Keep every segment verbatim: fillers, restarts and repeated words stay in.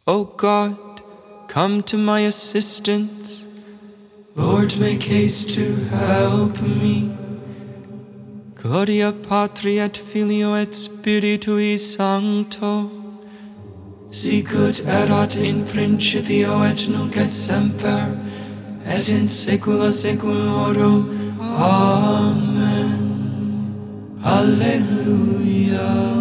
O God, come to my assistance. Lord, make haste to help me. Gloria Patri et Filio et Spiritui Sancto, sicut erat in principio et nunc et semper, et in saecula saeculorum. Amen. Alleluia.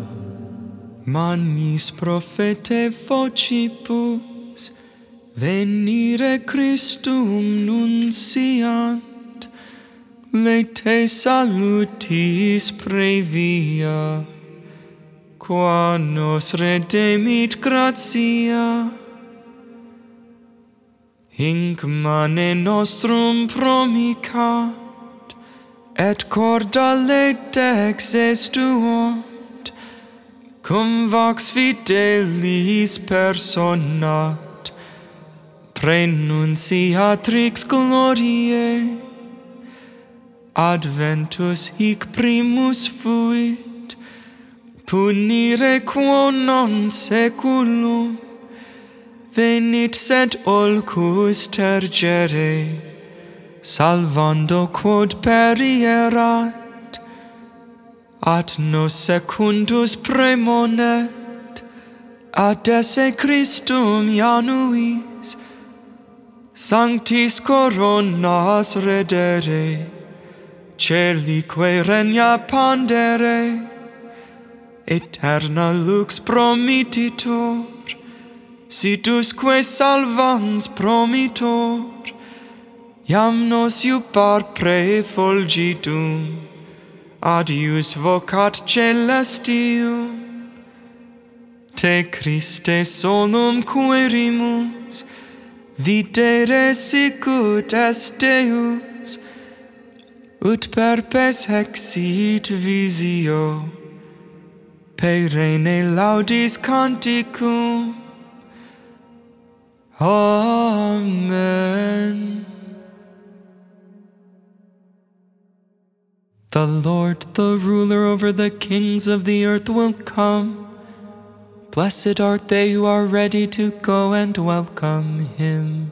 Manis prophete vocibus venire Christum nunciant, lete salutis previa, qua nos redemit gratia. Hinc mane nostrum promicat, et corda ledex estuant, cum vox fidelis personat, praenunciatrix gloriae. Adventus hic primus fuit, punire quo non saeculum, venit sed olcus tergere, salvando quod perierat. Ad nos secundus praemonet, ad esse Christum Januis, sanctis coronas redere, celique regna pandere, aeterna lux promittitur, situsque salvans promitor, iam nos iupar prefulgitum, adius vocat celestium. Te Christe solum querimus, videre sicut est Deus, ut perpes hexit visio, perenne laudis canticum. Amen. The Lord, the ruler over the kings of the earth, will come. Blessed are they who are ready to go and welcome him.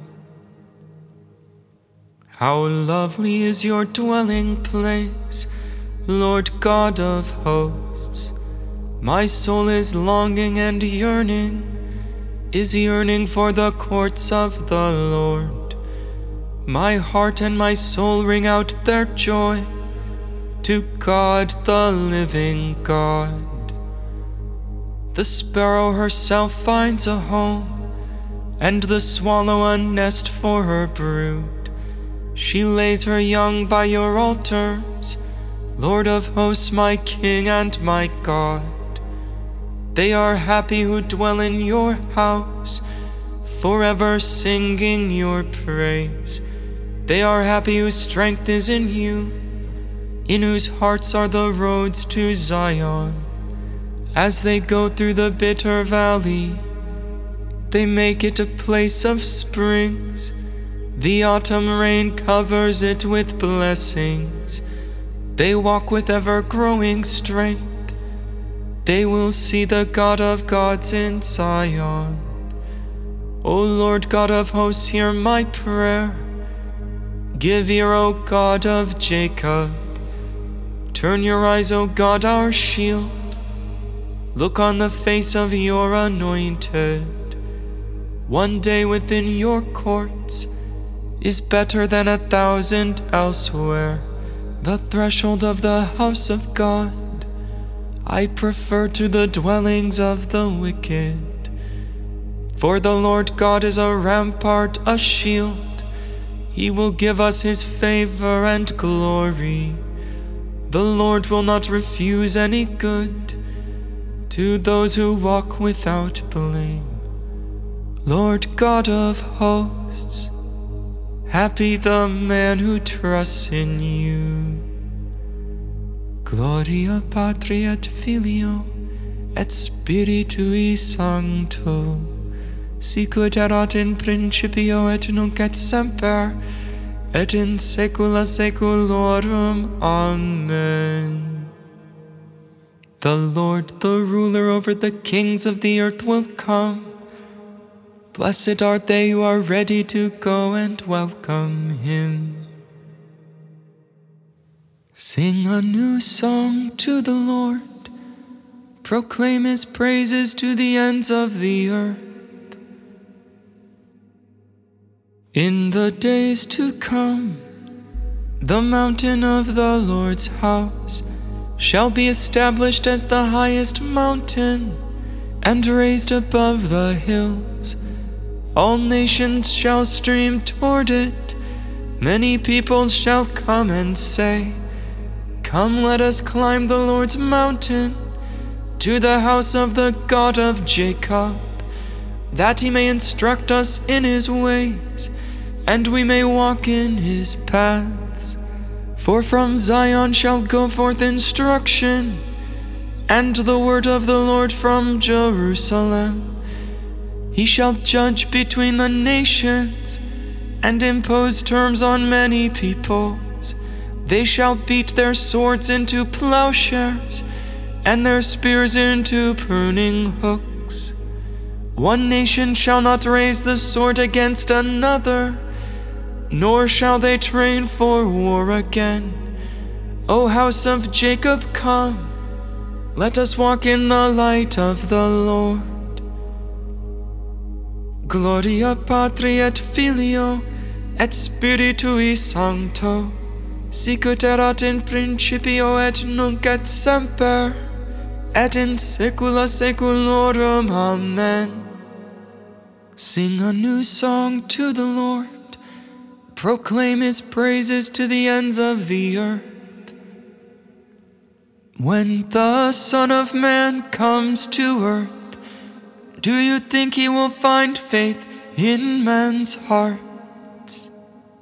How lovely is your dwelling place, Lord God of hosts. My soul is longing and yearning, is yearning for the courts of the Lord. My heart and my soul ring out their joy to God, the living God. The sparrow herself finds a home, and the swallow a nest for her brood. She lays her young by your altars, Lord of hosts, my King and my God. They are happy who dwell in your house, forever singing your praise. They are happy whose strength is in you, in whose hearts are the roads to Zion. As they go through the bitter valley, they make it a place of springs. The autumn rain covers it with blessings. They walk with ever-growing strength. They will see the God of gods in Zion. O Lord God of hosts, hear my prayer. Give ear, O God of Jacob. Turn your eyes, O God, our shield. Look on the face of your anointed. One day within your courts is better than a thousand elsewhere. The threshold of the house of God I prefer to the dwellings of the wicked. For the Lord God is a rampart, a shield. He will give us his favor and glory. The Lord will not refuse any good to those who walk without blame. Lord God of hosts, happy the man who trusts in you. Gloria Patri et Filio et Spiritui Sancto, sicut erat in principio et nunc et semper, et in saecula saeculorum. Amen. The Lord, the ruler over the kings of the earth, will come. Blessed are they who are ready to go and welcome him. Sing a new song to the Lord. Proclaim his praises to the ends of the earth. In the days to come, the mountain of the Lord's house shall be established as the highest mountain and raised above the hills. All nations shall stream toward it. Many peoples shall come and say, "Come, let us climb the Lord's mountain, to the house of the God of Jacob, that he may instruct us in his ways, and we may walk in his paths. For from Zion shall go forth instruction, and the word of the Lord from Jerusalem. He shall judge between the nations, and impose terms on many peoples. They shall beat their swords into plowshares, and their spears into pruning hooks. One nation shall not raise the sword against another, nor shall they train for war again. O house of Jacob, come, let us walk in the light of the Lord. Gloria Patri et Filio et Spiritui Sancto, sicut erat in principio et nunc et semper, et in saecula saeculorum. Amen. Sing a new song to the Lord. Proclaim his praises to the ends of the earth. When the Son of Man comes to earth, do you think he will find faith in man's hearts?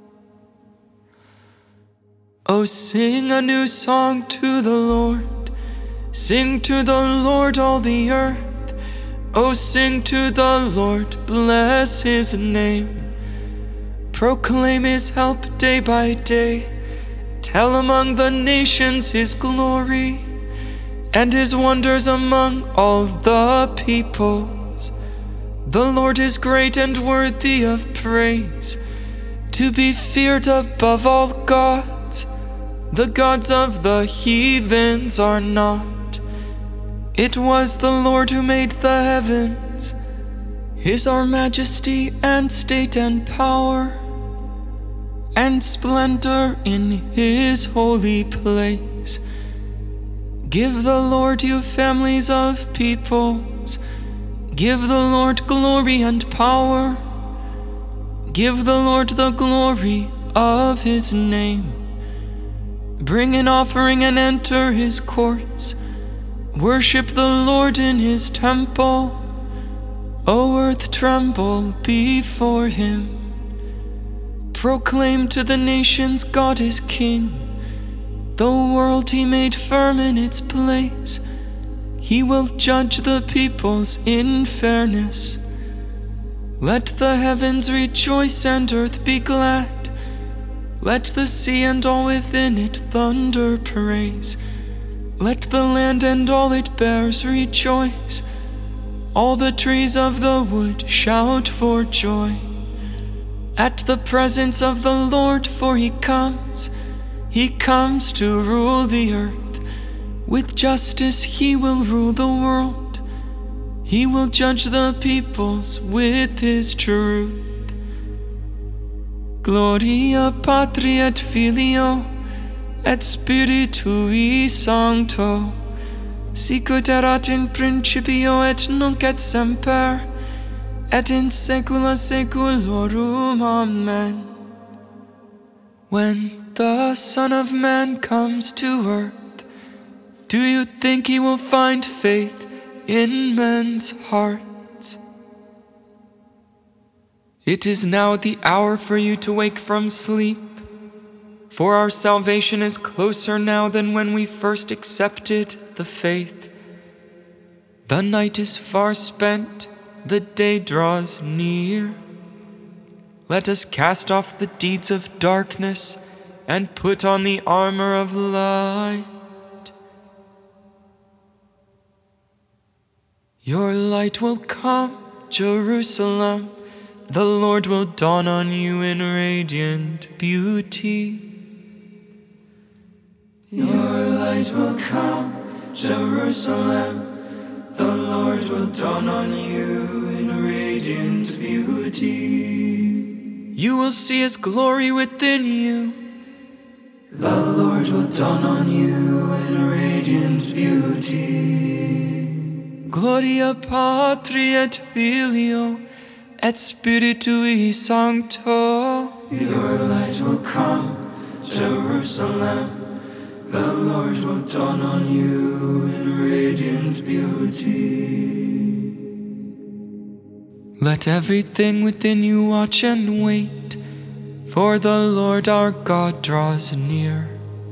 Oh, sing a new song to the Lord. Sing to the Lord, all the earth. Oh, sing to the Lord, bless his name. Proclaim his help day by day. Tell among the nations his glory, and his wonders among all the peoples. The Lord is great and worthy of praise, to be feared above all gods. The gods of the heathens are not. It was the Lord who made the heavens. His are majesty and state and power, and splendor in his holy place. Give the Lord, you families of peoples. Give the Lord glory and power. Give the Lord the glory of his name. Bring an offering and enter his courts. Worship the Lord in his temple. O earth, tremble before him. Proclaim to the nations, God is king. The world he made firm in its place. He will judge the peoples in fairness. Let the heavens rejoice and earth be glad. Let the sea and all within it thunder praise. Let the land and all it bears rejoice. All the trees of the wood shout for joy at the presence of the Lord, for he comes, he comes to rule the earth. With justice he will rule the world. He will judge the peoples with his truth. Gloria Patri et Filio et Spiritui Sancto, sicut erat in principio et nunc et semper, et in saecula saeculorum. Amen. When the Son of Man comes to earth, do you think he will find faith in men's hearts? It is now the hour for you to wake from sleep, for our salvation is closer now than when we first accepted the faith. The night is far spent, the day draws near. Let us cast off the deeds of darkness and put on the armor of light. Your light will come, Jerusalem. The Lord will dawn on you in radiant beauty. Your light will come, Jerusalem. The Lord will dawn on you in radiant beauty. You will see His glory within you. The Lord will dawn on you in radiant beauty. Gloria Patri et Filio et Spiritui Sancto. Your light will come, Jerusalem. The Lord will dawn on you in radiant beauty. Let everything within you watch and wait, for the Lord our God draws near.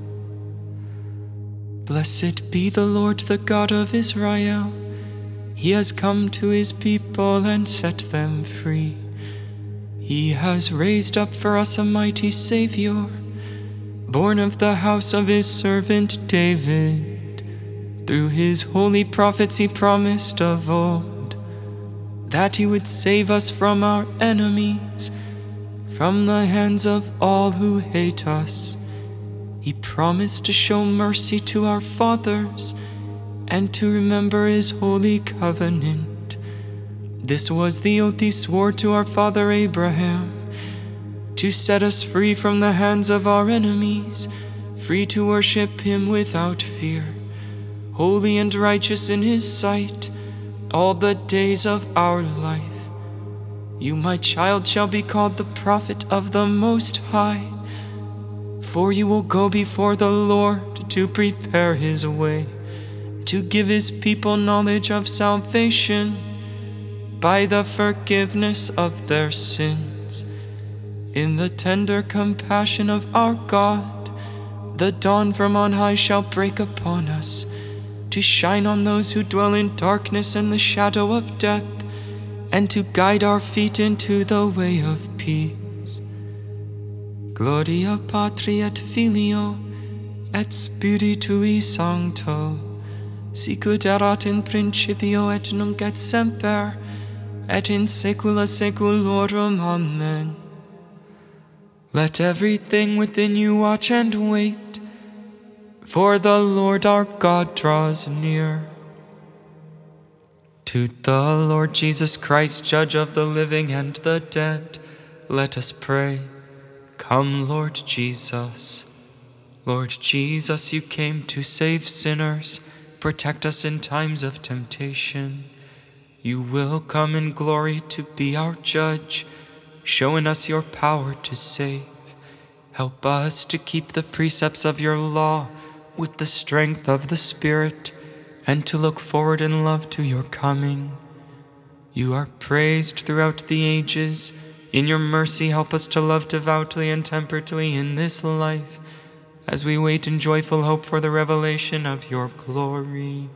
Blessed be the Lord, the God of Israel. He has come to His people and set them free. He has raised up for us a mighty Savior, born of the house of His servant David. Through His holy prophets He promised of old that He would save us from our enemies, from the hands of all who hate us. He promised to show mercy to our fathers and to remember His holy covenant. This was the oath He swore to our father Abraham, to set us free from the hands of our enemies, free to worship Him without fear, holy and righteous in His sight, all the days of our life. You, my child, shall be called the prophet of the Most High, for you will go before the Lord to prepare His way, to give His people knowledge of salvation by the forgiveness of their sins. In the tender compassion of our God, the dawn from on high shall break upon us, to shine on those who dwell in darkness and the shadow of death, and to guide our feet into the way of peace. Gloria Patri et Filio et Spiritui Sancto, sicut erat in principio et nunc et semper, et in saecula saeculorum. Amen. Let everything within you watch and wait, for the Lord our God draws near. To the Lord Jesus Christ, judge of the living and the dead, let us pray. Come, Lord Jesus. Lord Jesus, you came to save sinners, protect us in times of temptation. You will come in glory to be our judge, showing us your power to save. Help us to keep the precepts of your law with the strength of the Spirit, and to look forward in love to your coming. You are praised throughout the ages. In your mercy, help us to love devoutly and temperately in this life, as we wait in joyful hope for the revelation of your glory.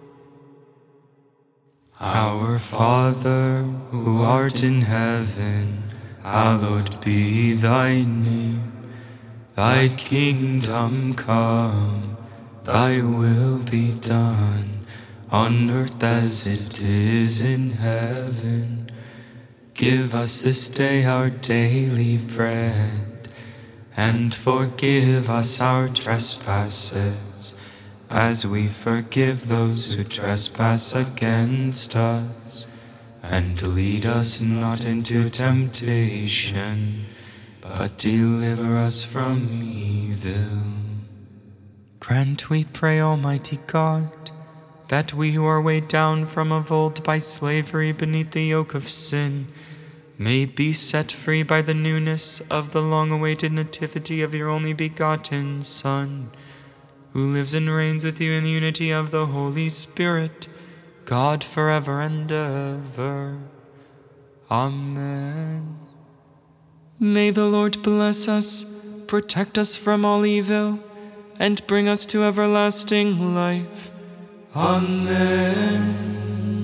Our Father, who art in heaven, hallowed be thy name. Thy kingdom come, thy will be done, on earth as it is in heaven. Give us this day our daily bread, and forgive us our trespasses, as we forgive those who trespass against us. And lead us not into temptation, but deliver us from evil. Grant, we pray, Almighty God, that we who are weighed down from of old by slavery beneath the yoke of sin may be set free by the newness of the long-awaited nativity of your only begotten Son, who lives and reigns with you in the unity of the Holy Spirit, God forever and ever. Amen. May the Lord bless us, protect us from all evil, and bring us to everlasting life. Amen.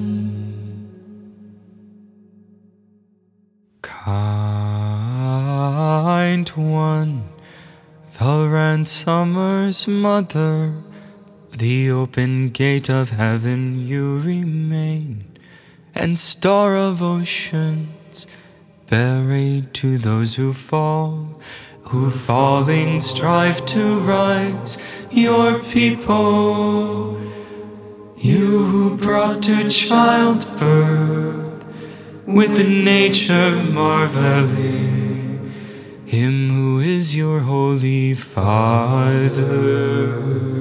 Kind One, the ransomer's mother, the open gate of heaven you remain, and star of oceans, bear aid to those who fall, who falling strive to rise, your people. You who brought to childbirth, with nature marveling, him who is your holy Father.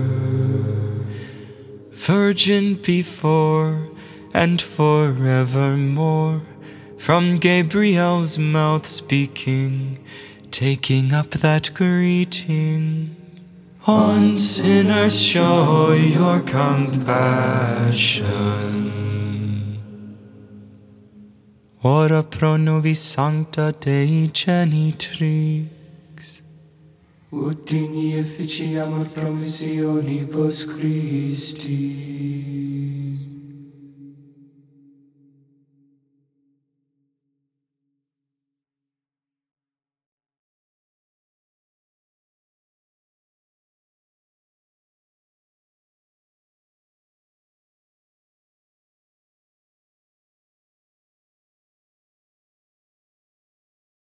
Virgin before and forevermore, from Gabriel's mouth speaking, taking up that greeting. On sinners show your compassion. Ora pro nobis sancta Dei genitrix, ut in efficiamur promissionibus Christi.